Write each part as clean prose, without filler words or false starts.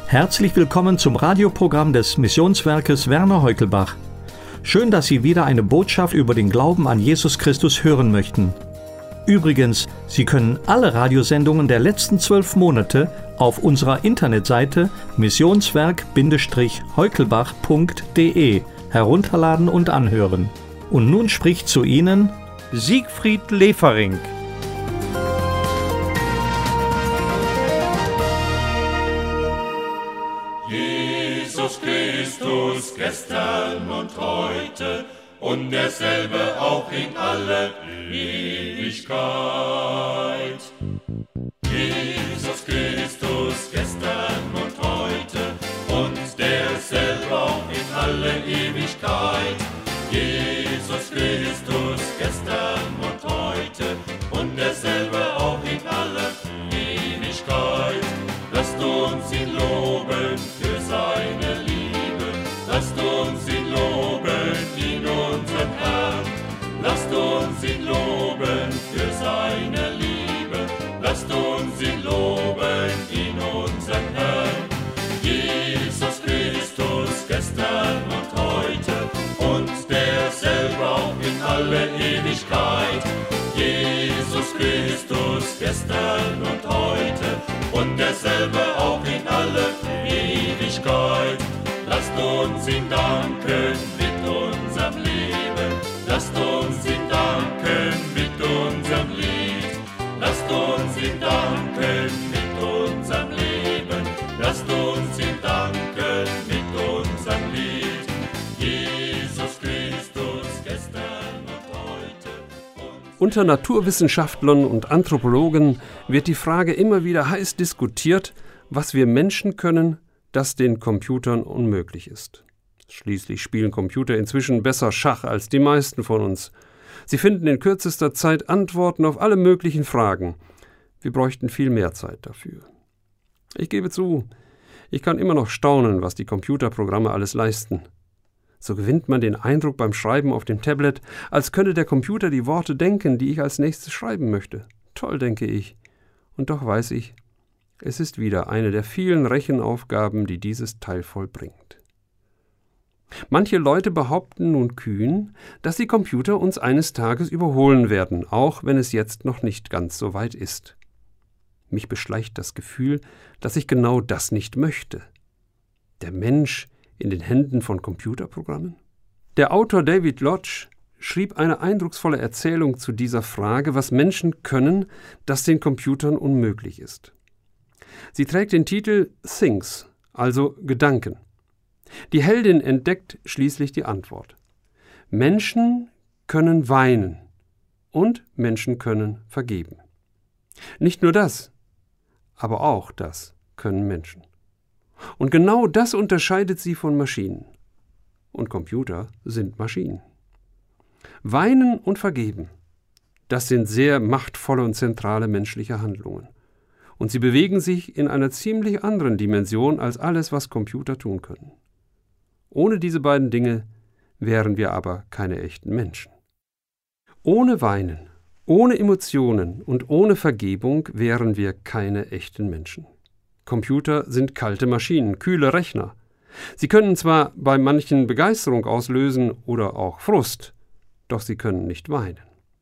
Herzlich willkommen zum Radioprogramm des Missionswerkes Werner Heukelbach. Schön, dass Sie wieder eine Botschaft über den Glauben an Jesus Christus hören möchten. Übrigens, Sie können alle Radiosendungen der letzten 12 Monate auf unserer Internetseite missionswerk-heukelbach.de herunterladen und anhören. Und nun spricht zu Ihnen Siegfried Lefering. Jesus Christus, gestern und heute und derselbe auch in alle Ewigkeit. Jesus Christus, gestern und heute und derselbe auch in alle Ewigkeit. Jesus Christus, gestern und heute und derselbe auch in alle Ewigkeit. Lasst uns ihn loben für seine Liebe, lasst uns ihn loben in unserem Herrn. Lasst uns ihn loben für seine Liebe, lasst uns ihn loben in unserem Herrn. Jesus Christus, gestern und heute und derselbe auch in alle Ewigkeit. Jesus Christus, gestern und heute und derselbe auch in alle Ewigkeit. Lasst uns ihm danken mit unserem Leben, lasst uns ihm danken mit unserem Lied. Lasst uns ihm danken mit unserem Leben, lasst uns ihm danken mit unserem Lied. Jesus Christus, gestern und heute. Unter Naturwissenschaftlern und Anthropologen wird die Frage immer wieder heiß diskutiert, was wir Menschen können, das den Computern unmöglich ist. Schließlich spielen Computer inzwischen besser Schach als die meisten von uns. Sie finden in kürzester Zeit Antworten auf alle möglichen Fragen. Wir bräuchten viel mehr Zeit dafür. Ich gebe zu, ich kann immer noch staunen, was die Computerprogramme alles leisten. So gewinnt man den Eindruck beim Schreiben auf dem Tablet, als könne der Computer die Worte denken, die ich als nächstes schreiben möchte. Toll, denke ich. Und doch weiß ich, es ist wieder eine der vielen Rechenaufgaben, die dieses Teil vollbringt. Manche Leute behaupten nun kühn, dass die Computer uns eines Tages überholen werden, auch wenn es jetzt noch nicht ganz so weit ist. Mich beschleicht das Gefühl, dass ich genau das nicht möchte. Der Mensch in den Händen von Computerprogrammen? Der Autor David Lodge schrieb eine eindrucksvolle Erzählung zu dieser Frage, was Menschen können, das den Computern unmöglich ist. Sie trägt den Titel Things, also Gedanken. Die Heldin entdeckt schließlich die Antwort. Menschen können weinen und Menschen können vergeben. Nicht nur das, aber auch das können Menschen. Und genau das unterscheidet sie von Maschinen. Und Computer sind Maschinen. Weinen und vergeben, das sind sehr machtvolle und zentrale menschliche Handlungen. Und sie bewegen sich in einer ziemlich anderen Dimension als alles, was Computer tun können. Ohne diese beiden Dinge wären wir aber keine echten Menschen. Ohne Weinen, ohne Emotionen und ohne Vergebung wären wir keine echten Menschen. Computer sind kalte Maschinen, kühle Rechner. Sie können zwar bei manchen Begeisterung auslösen oder auch Frust, doch sie können nicht weinen.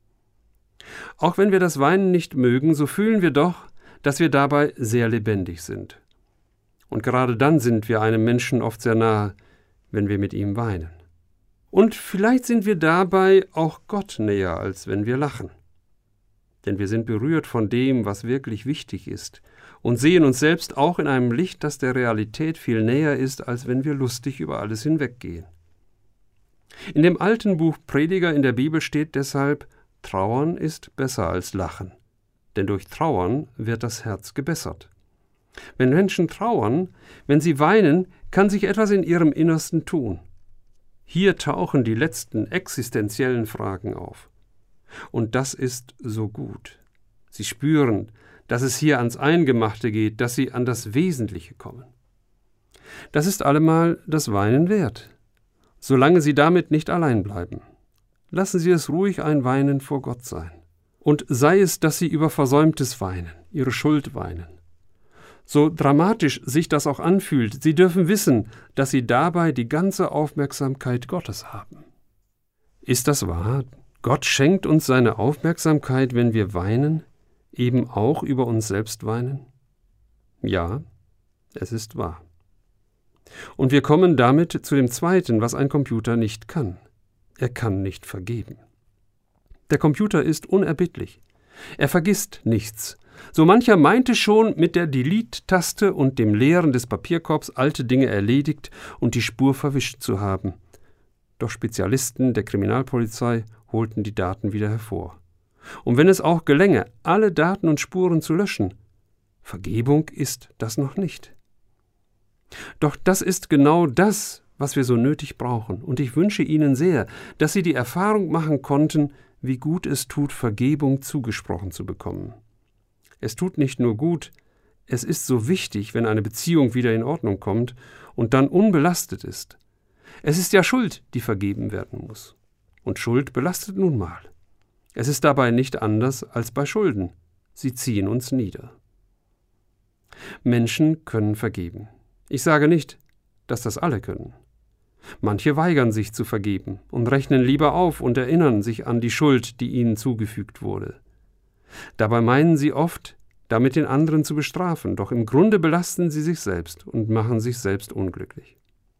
Auch wenn wir das Weinen nicht mögen, so fühlen wir doch, dass wir dabei sehr lebendig sind. Und gerade dann sind wir einem Menschen oft sehr nahe, wenn wir mit ihm weinen. Und vielleicht sind wir dabei auch Gott näher, als wenn wir lachen. Denn wir sind berührt von dem, was wirklich wichtig ist, und sehen uns selbst auch in einem Licht, das der Realität viel näher ist, als wenn wir lustig über alles hinweggehen. In dem alten Buch Prediger in der Bibel steht deshalb, Trauern ist besser als Lachen, denn durch Trauern wird das Herz gebessert. Wenn Menschen trauern, wenn sie weinen, kann sich etwas in ihrem Innersten tun. Hier tauchen die letzten existenziellen Fragen auf. Und das ist so gut. Sie spüren, dass es hier ans Eingemachte geht, dass sie an das Wesentliche kommen. Das ist allemal das Weinen wert, solange Sie damit nicht allein bleiben. Lassen Sie es ruhig ein Weinen vor Gott sein. Und sei es, dass Sie über Versäumtes weinen, Ihre Schuld weinen. So dramatisch sich das auch anfühlt, Sie dürfen wissen, dass Sie dabei die ganze Aufmerksamkeit Gottes haben. Ist das wahr? Gott schenkt uns seine Aufmerksamkeit, wenn wir weinen, eben auch über uns selbst weinen? Ja, es ist wahr. Und wir kommen damit zu dem Zweiten, was ein Computer nicht kann. Er kann nicht vergeben. Der Computer ist unerbittlich. Er vergisst nichts. So mancher meinte schon, mit der Delete-Taste und dem Leeren des Papierkorbs alte Dinge erledigt und die Spur verwischt zu haben. Doch Spezialisten der Kriminalpolizei holten die Daten wieder hervor. Und wenn es auch gelänge, alle Daten und Spuren zu löschen, Vergebung ist das noch nicht. Doch das ist genau das, was wir so nötig brauchen. Und ich wünsche Ihnen sehr, dass Sie die Erfahrung machen konnten, wie gut es tut, Vergebung zugesprochen zu bekommen. Es tut nicht nur gut, es ist so wichtig, wenn eine Beziehung wieder in Ordnung kommt und dann unbelastet ist. Es ist ja Schuld, die vergeben werden muss. Und Schuld belastet nun mal. Es ist dabei nicht anders als bei Schulden. Sie ziehen uns nieder. Menschen können vergeben. Ich sage nicht, dass das alle können. Manche weigern sich zu vergeben und rechnen lieber auf und erinnern sich an die Schuld, die ihnen zugefügt wurde. Dabei meinen sie oft, damit den anderen zu bestrafen, doch im Grunde belasten sie sich selbst und machen sich selbst unglücklich.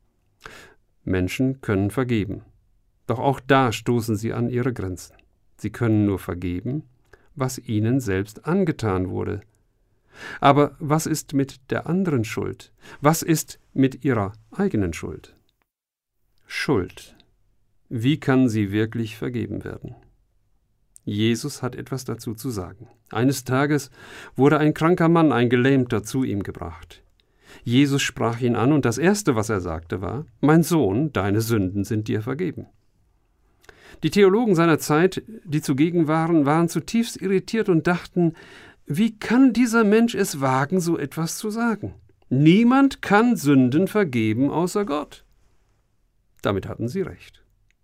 Menschen können vergeben, doch auch da stoßen sie an ihre Grenzen. Sie können nur vergeben, was ihnen selbst angetan wurde. Aber was ist mit der anderen Schuld? Was ist mit ihrer eigenen Schuld? Schuld. Wie kann sie wirklich vergeben werden? Jesus hat etwas dazu zu sagen. Eines Tages wurde ein kranker Mann, ein Gelähmter, zu ihm gebracht. Jesus sprach ihn an und das Erste, was er sagte, war: »Mein Sohn, deine Sünden sind dir vergeben.« Die Theologen seiner Zeit, die zugegen waren zutiefst irritiert und dachten: Wie kann dieser Mensch es wagen, so etwas zu sagen? Niemand kann Sünden vergeben außer Gott. Damit hatten sie recht.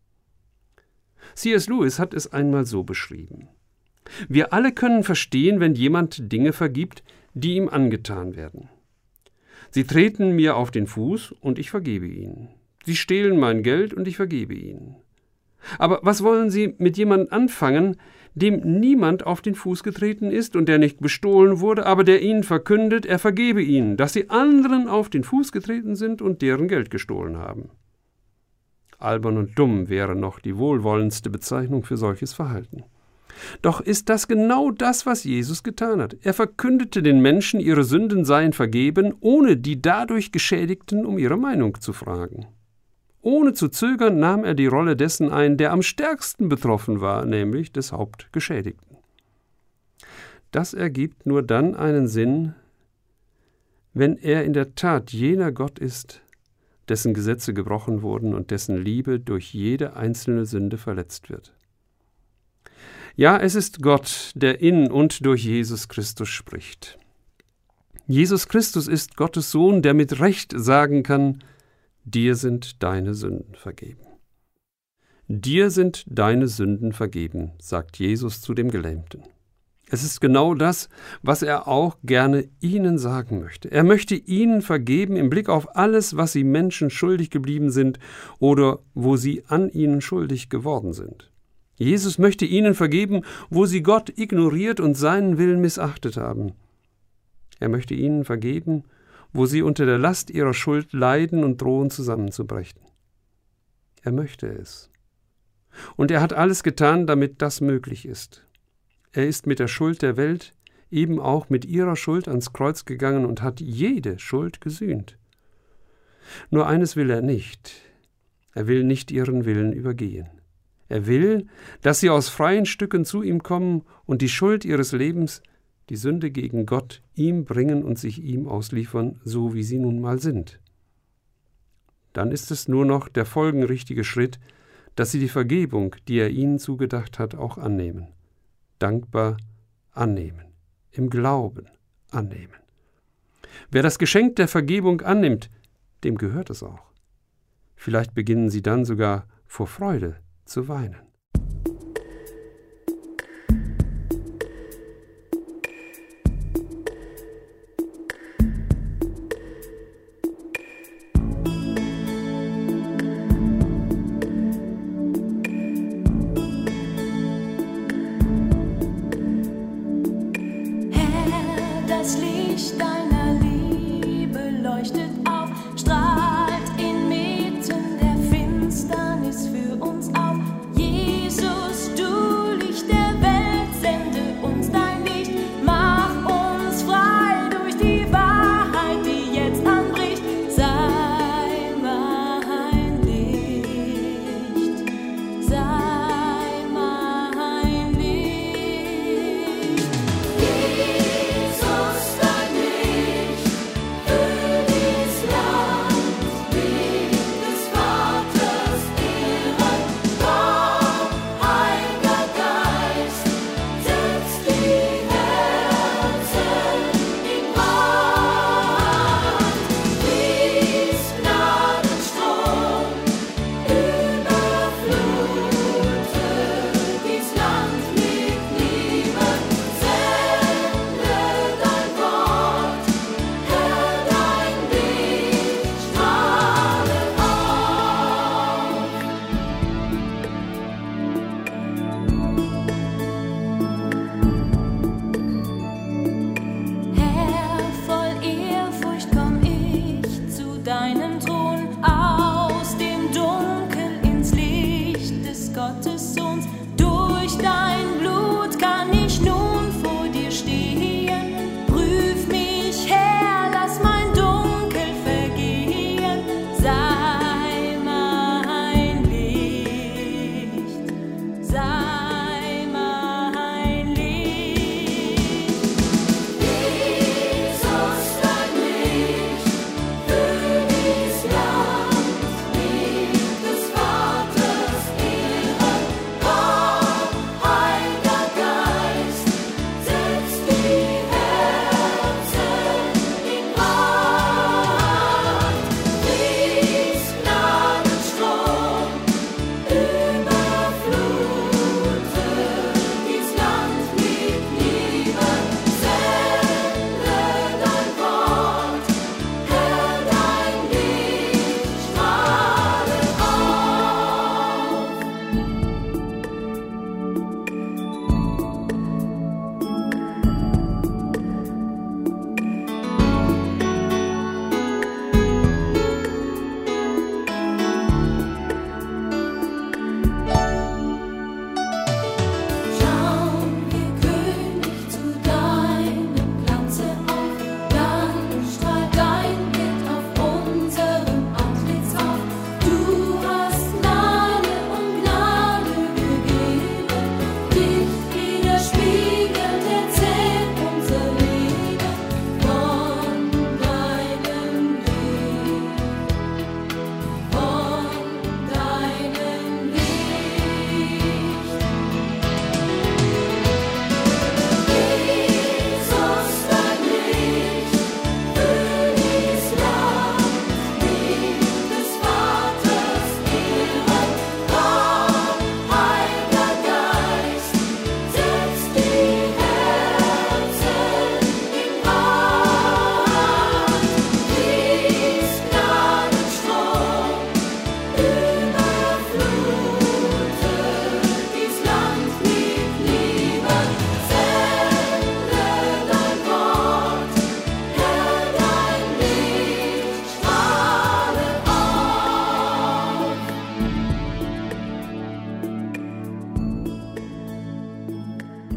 C.S. Lewis hat es einmal so beschrieben: Wir alle können verstehen, wenn jemand Dinge vergibt, die ihm angetan werden. Sie treten mir auf den Fuß und ich vergebe ihnen. Sie stehlen mein Geld und ich vergebe ihnen. Aber was wollen Sie mit jemandem anfangen, dem niemand auf den Fuß getreten ist und der nicht bestohlen wurde, aber der Ihnen verkündet, er vergebe Ihnen, dass Sie anderen auf den Fuß getreten sind und deren Geld gestohlen haben? Albern und dumm wäre noch die wohlwollendste Bezeichnung für solches Verhalten. Doch ist das genau das, was Jesus getan hat. Er verkündete den Menschen, ihre Sünden seien vergeben, ohne die dadurch Geschädigten um ihre Meinung zu fragen. Ohne zu zögern nahm er die Rolle dessen ein, der am stärksten betroffen war, nämlich des Hauptgeschädigten. Das ergibt nur dann einen Sinn, wenn er in der Tat jener Gott ist, dessen Gesetze gebrochen wurden und dessen Liebe durch jede einzelne Sünde verletzt wird. Ja, es ist Gott, der in und durch Jesus Christus spricht. Jesus Christus ist Gottes Sohn, der mit Recht sagen kann: Dir sind deine Sünden vergeben. Dir sind deine Sünden vergeben, sagt Jesus zu dem Gelähmten. Es ist genau das, was er auch gerne ihnen sagen möchte. Er möchte ihnen vergeben im Blick auf alles, was sie Menschen schuldig geblieben sind oder wo sie an ihnen schuldig geworden sind. Jesus möchte ihnen vergeben, wo sie Gott ignoriert und seinen Willen missachtet haben. Er möchte ihnen vergeben, wo sie unter der Last ihrer Schuld leiden und drohen zusammenzubrechen. Er möchte es. Und er hat alles getan, damit das möglich ist. Er ist mit der Schuld der Welt, eben auch mit ihrer Schuld, ans Kreuz gegangen und hat jede Schuld gesühnt. Nur eines will er nicht. Er will nicht ihren Willen übergehen. Er will, dass sie aus freien Stücken zu ihm kommen und die Schuld ihres Lebens, die Sünde gegen Gott, ihm bringen und sich ihm ausliefern, so wie sie nun mal sind. Dann ist es nur noch der folgenrichtige Schritt, dass sie die Vergebung, die er ihnen zugedacht hat, auch annehmen. Dankbar annehmen, im Glauben annehmen. Wer das Geschenk der Vergebung annimmt, dem gehört es auch. Vielleicht beginnen sie dann sogar vor Freude zu weinen.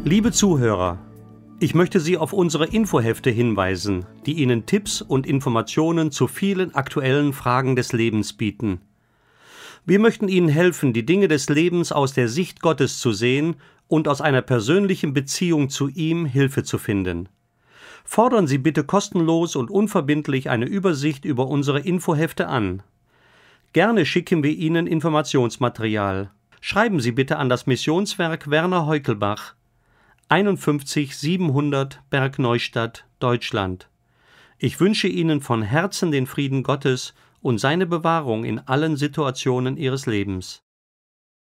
Liebe Zuhörer, ich möchte Sie auf unsere Infohefte hinweisen, die Ihnen Tipps und Informationen zu vielen aktuellen Fragen des Lebens bieten. Wir möchten Ihnen helfen, die Dinge des Lebens aus der Sicht Gottes zu sehen und aus einer persönlichen Beziehung zu ihm Hilfe zu finden. Fordern Sie bitte kostenlos und unverbindlich eine Übersicht über unsere Infohefte an. Gerne schicken wir Ihnen Informationsmaterial. Schreiben Sie bitte an das Missionswerk Werner Heukelbach, 51 700 Bergneustadt, Deutschland. Ich wünsche Ihnen von Herzen den Frieden Gottes und seine Bewahrung in allen Situationen Ihres Lebens.